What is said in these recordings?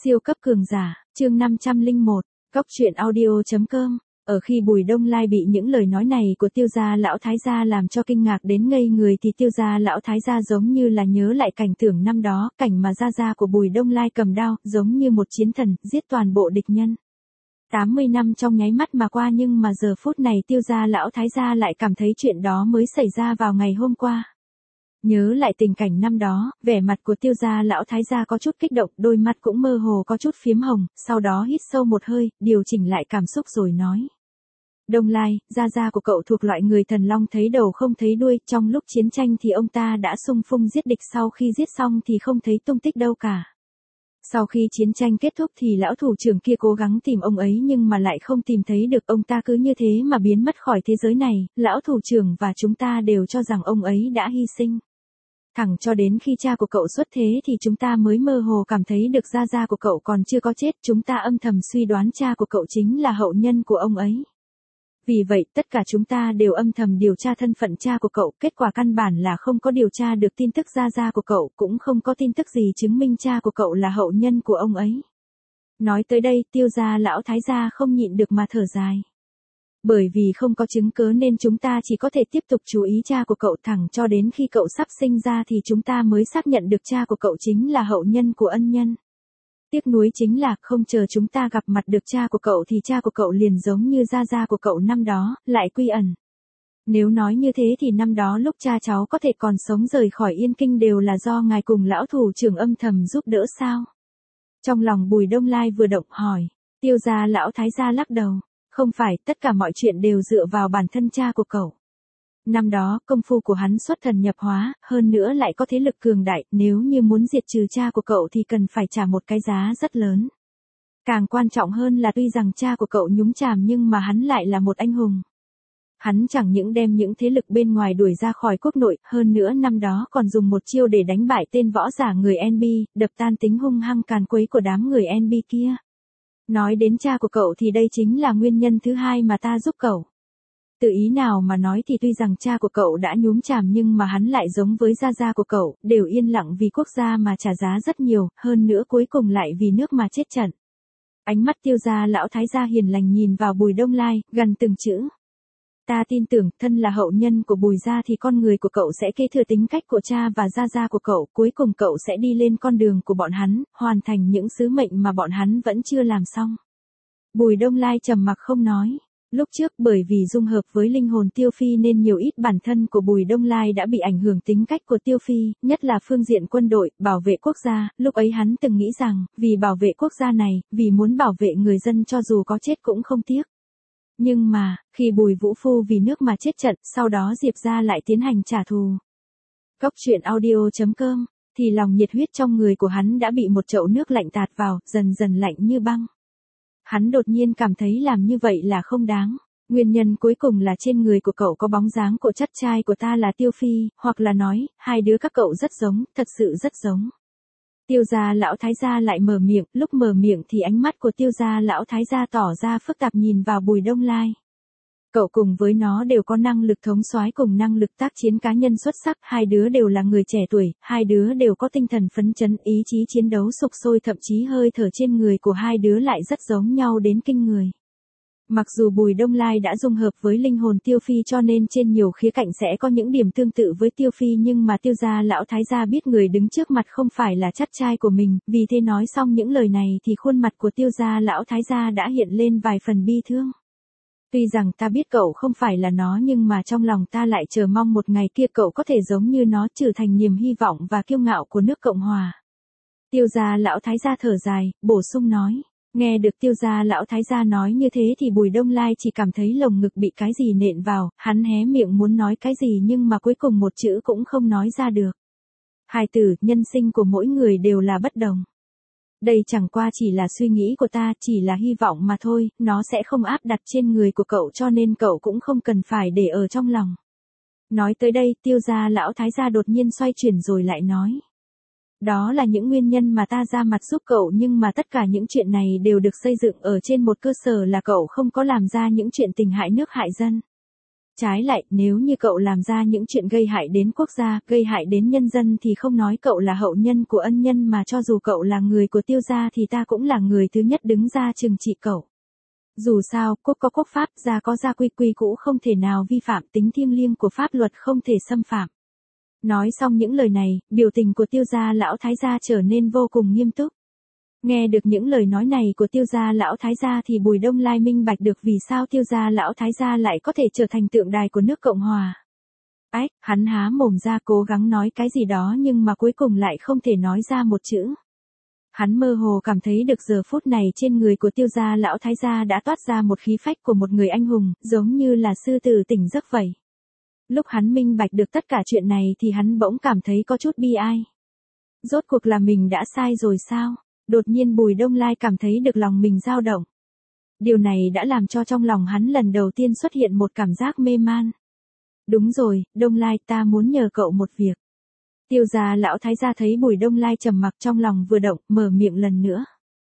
Siêu cấp cường giả, chương 501, Cóc truyện audio.com. Ở khi Bùi Đông Lai bị những lời nói này của Tiêu gia lão thái gia làm cho kinh ngạc đến ngây người thì Tiêu gia lão thái gia giống như là nhớ lại cảnh tượng năm đó, cảnh mà gia của Bùi Đông Lai cầm đao, giống như một chiến thần, giết toàn bộ địch nhân. 80 năm trong nháy mắt mà qua, nhưng mà giờ phút này Tiêu gia lão thái gia lại cảm thấy chuyện đó mới xảy ra vào ngày hôm qua. Nhớ lại tình cảnh năm đó, vẻ mặt của Tiêu gia lão thái gia có chút kích động, đôi mắt cũng mơ hồ có chút phiếm hồng, sau đó hít sâu một hơi, điều chỉnh lại cảm xúc rồi nói. Đông Lai, gia của cậu thuộc loại người thần long thấy đầu không thấy đuôi, trong lúc chiến tranh thì ông ta đã xung phong giết địch, sau khi giết xong thì không thấy tung tích đâu cả. Sau khi chiến tranh kết thúc thì lão thủ trưởng kia cố gắng tìm ông ấy nhưng mà lại không tìm thấy được, ông ta cứ như thế mà biến mất khỏi thế giới này, lão thủ trưởng và chúng ta đều cho rằng ông ấy đã hy sinh. Thẳng cho đến khi cha của cậu xuất thế thì chúng ta mới mơ hồ cảm thấy được gia của cậu còn chưa có chết, chúng ta âm thầm suy đoán cha của cậu chính là hậu nhân của ông ấy. Vì vậy, tất cả chúng ta đều âm thầm điều tra thân phận cha của cậu, kết quả căn bản là không có điều tra được tin tức gia của cậu, cũng không có tin tức gì chứng minh cha của cậu là hậu nhân của ông ấy. Nói tới đây, Tiêu gia lão thái gia không nhịn được mà thở dài. Bởi vì không có chứng cớ nên chúng ta chỉ có thể tiếp tục chú ý cha của cậu, thẳng cho đến khi cậu sắp sinh ra thì chúng ta mới xác nhận được cha của cậu chính là hậu nhân của ân nhân. Tiếc nuối chính là không chờ chúng ta gặp mặt được cha của cậu thì cha của cậu liền giống như gia của cậu năm đó, lại quy ẩn. Nếu nói như thế thì năm đó lúc cha cháu có thể còn sống rời khỏi Yên Kinh đều là do ngài cùng lão thủ trưởng âm thầm giúp đỡ sao? Trong lòng Bùi Đông Lai vừa động hỏi, Tiêu gia lão thái gia lắc đầu. Không phải, tất cả mọi chuyện đều dựa vào bản thân cha của cậu. Năm đó, công phu của hắn xuất thần nhập hóa, hơn nữa lại có thế lực cường đại, nếu như muốn diệt trừ cha của cậu thì cần phải trả một cái giá rất lớn. Càng quan trọng hơn là tuy rằng cha của cậu nhúng chàm nhưng mà hắn lại là một anh hùng. Hắn chẳng những đem những thế lực bên ngoài đuổi ra khỏi quốc nội, hơn nữa năm đó còn dùng một chiêu để đánh bại tên võ giả người NB, đập tan tính hung hăng càn quấy của đám người NB kia. Nói đến cha của cậu thì đây chính là nguyên nhân thứ hai mà ta giúp cậu. Từ ý nào mà nói thì tuy rằng cha của cậu đã nhúm chàm nhưng mà hắn lại giống với gia của cậu, đều yên lặng vì quốc gia mà trả giá rất nhiều, hơn nữa cuối cùng lại vì nước mà chết trận. Ánh mắt Tiêu gia lão thái gia hiền lành nhìn vào Bùi Đông Lai, gần từng chữ. Ta tin tưởng, thân là hậu nhân của Bùi gia thì con người của cậu sẽ kế thừa tính cách của cha và gia của cậu, cuối cùng cậu sẽ đi lên con đường của bọn hắn, hoàn thành những sứ mệnh mà bọn hắn vẫn chưa làm xong. Bùi Đông Lai trầm mặc không nói. Lúc trước bởi vì dung hợp với linh hồn Tiêu Phi nên nhiều ít bản thân của Bùi Đông Lai đã bị ảnh hưởng tính cách của Tiêu Phi, nhất là phương diện quân đội, bảo vệ quốc gia, lúc ấy hắn từng nghĩ rằng, vì bảo vệ quốc gia này, vì muốn bảo vệ người dân cho dù có chết cũng không tiếc. Nhưng mà, khi Bùi Vũ Phu vì nước mà chết trận, sau đó Diệp gia lại tiến hành trả thù. Cóc truyện audio.com, thì lòng nhiệt huyết trong người của hắn đã bị một chậu nước lạnh tạt vào, dần dần lạnh như băng. Hắn đột nhiên cảm thấy làm như vậy là không đáng. Nguyên nhân cuối cùng là trên người của cậu có bóng dáng của chất trai của ta là Tiêu Phi, hoặc là nói, hai đứa các cậu rất giống, thật sự rất giống. Tiêu gia lão thái gia lại mở miệng, lúc mở miệng thì ánh mắt của Tiêu gia lão thái gia tỏ ra phức tạp nhìn vào Bùi Đông Lai. Cậu cùng với nó đều có năng lực thống soái cùng năng lực tác chiến cá nhân xuất sắc, hai đứa đều là người trẻ tuổi, hai đứa đều có tinh thần phấn chấn, ý chí chiến đấu sục sôi, thậm chí hơi thở trên người của hai đứa lại rất giống nhau đến kinh người. Mặc dù Bùi Đông Lai đã dung hợp với linh hồn Tiêu Phi cho nên trên nhiều khía cạnh sẽ có những điểm tương tự với Tiêu Phi, nhưng mà Tiêu gia lão thái gia biết người đứng trước mặt không phải là chắt trai của mình, vì thế nói xong những lời này thì khuôn mặt của Tiêu gia lão thái gia đã hiện lên vài phần bi thương. Tuy rằng ta biết cậu không phải là nó nhưng mà trong lòng ta lại chờ mong một ngày kia cậu có thể giống như nó, trở thành niềm hy vọng và kiêu ngạo của nước Cộng Hòa. Tiêu gia lão thái gia thở dài, bổ sung nói. Nghe được Tiêu gia lão thái gia nói như thế thì Bùi Đông Lai chỉ cảm thấy lồng ngực bị cái gì nện vào, hắn hé miệng muốn nói cái gì nhưng mà cuối cùng một chữ cũng không nói ra được. Hài tử, nhân sinh của mỗi người đều là bất đồng. Đây chẳng qua chỉ là suy nghĩ của ta, chỉ là hy vọng mà thôi, nó sẽ không áp đặt trên người của cậu cho nên cậu cũng không cần phải để ở trong lòng. Nói tới đây, Tiêu gia lão thái gia đột nhiên xoay chuyển rồi lại nói. Đó là những nguyên nhân mà ta ra mặt giúp cậu, nhưng mà tất cả những chuyện này đều được xây dựng ở trên một cơ sở là cậu không có làm ra những chuyện tình hại nước hại dân. Trái lại, nếu như cậu làm ra những chuyện gây hại đến quốc gia, gây hại đến nhân dân thì không nói cậu là hậu nhân của ân nhân mà cho dù cậu là người của Tiêu gia thì ta cũng là người thứ nhất đứng ra trừng trị cậu. Dù sao, quốc có quốc pháp, gia có gia quy quy cũ không thể nào vi phạm, tính thiêng liêng của pháp luật không thể xâm phạm. Nói xong những lời này, biểu tình của Tiêu gia lão thái gia trở nên vô cùng nghiêm túc. Nghe được những lời nói này của Tiêu gia lão thái gia thì Bùi Đông Lai minh bạch được vì sao Tiêu gia lão thái gia lại có thể trở thành tượng đài của nước Cộng hòa. Ách, hắn há mồm ra cố gắng nói cái gì đó nhưng mà cuối cùng lại không thể nói ra một chữ. Hắn mơ hồ cảm thấy được giờ phút này trên người của Tiêu gia lão thái gia đã toát ra một khí phách của một người anh hùng, giống như là sư tử tỉnh giấc vậy. Lúc hắn minh bạch được tất cả chuyện này thì hắn bỗng cảm thấy có chút bi ai. Rốt cuộc là mình đã sai rồi sao? Đột nhiên Bùi Đông Lai cảm thấy được lòng mình dao động. Điều này đã làm cho trong lòng hắn lần đầu tiên xuất hiện một cảm giác mê man. Đúng rồi, Đông Lai, ta muốn nhờ cậu một việc. Tiêu gia lão thái gia thấy Bùi Đông Lai trầm mặc trong lòng vừa động, mở miệng lần nữa.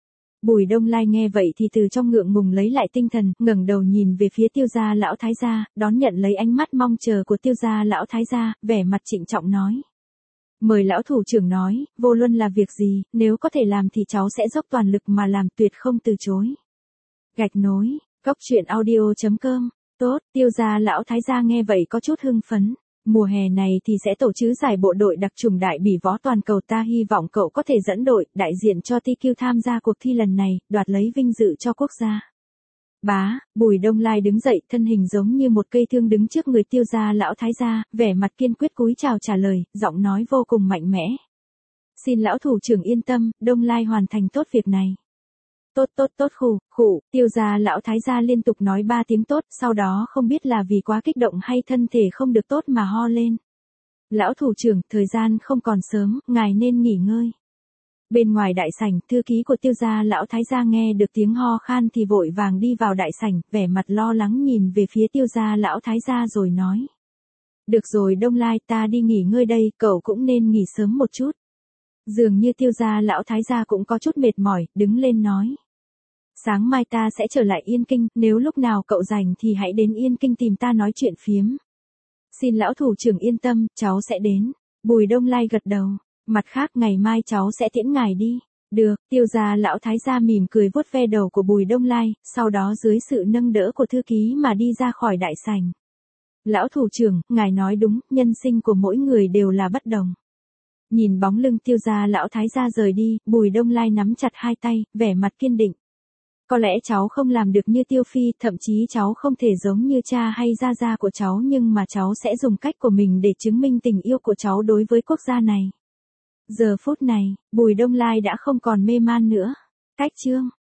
Bùi Đông Lai nghe vậy thì từ trong ngượng ngùng lấy lại tinh thần, ngẩng đầu nhìn về phía Tiêu gia lão thái gia, đón nhận lấy ánh mắt mong chờ của Tiêu gia lão thái gia, vẻ mặt trịnh trọng nói. Mời lão thủ trưởng nói, vô luận là việc gì, nếu có thể làm thì cháu sẽ dốc toàn lực mà làm, tuyệt không từ chối. Gạch nối, coctruyện.audio.com. Tốt, Tiêu gia lão thái gia nghe vậy có chút hưng phấn. Mùa hè này thì sẽ tổ chức giải bộ đội đặc chủng đại bỉ võ toàn cầu, ta hy vọng cậu có thể dẫn đội, đại diện cho TQ tham gia cuộc thi lần này, đoạt lấy vinh dự cho quốc gia. Bá, Bùi Đông Lai đứng dậy, thân hình giống như một cây thương đứng trước người Tiêu gia lão thái gia, vẻ mặt kiên quyết cúi chào trả lời, giọng nói vô cùng mạnh mẽ. Xin lão thủ trưởng yên tâm, Đông Lai hoàn thành tốt việc này. Tốt tốt tốt, khủ, Tiêu gia lão thái gia liên tục nói 3 tiếng tốt, sau đó không biết là vì quá kích động hay thân thể không được tốt mà ho lên. Lão thủ trưởng, thời gian không còn sớm, ngài nên nghỉ ngơi. Bên ngoài đại sảnh, thư ký của Tiêu gia lão thái gia nghe được tiếng ho khan thì vội vàng đi vào đại sảnh, vẻ mặt lo lắng nhìn về phía Tiêu gia lão thái gia rồi nói. Được rồi Đông Lai, ta đi nghỉ ngơi đây, cậu cũng nên nghỉ sớm một chút. Dường như Tiêu gia lão thái gia cũng có chút mệt mỏi, đứng lên nói. Sáng mai ta sẽ trở lại Yên Kinh, nếu lúc nào cậu rảnh thì hãy đến Yên Kinh tìm ta nói chuyện phiếm. Xin lão thủ trưởng yên tâm, cháu sẽ đến. Bùi Đông Lai gật đầu. Mặt khác ngày mai cháu sẽ tiễn ngài đi. Được, Tiêu gia lão thái gia mỉm cười vuốt ve đầu của Bùi Đông Lai, sau đó dưới sự nâng đỡ của thư ký mà đi ra khỏi đại sảnh. Lão thủ trưởng, ngài nói đúng, nhân sinh của mỗi người đều là bất đồng. Nhìn bóng lưng Tiêu gia lão thái gia rời đi, Bùi Đông Lai nắm chặt hai tay, vẻ mặt kiên định. Có lẽ cháu không làm được như Tiêu Phi, thậm chí cháu không thể giống như cha hay gia của cháu, nhưng mà cháu sẽ dùng cách của mình để chứng minh tình yêu của cháu đối với quốc gia này. Giờ phút này, Bùi Đông Lai đã không còn mê man nữa. Cách chương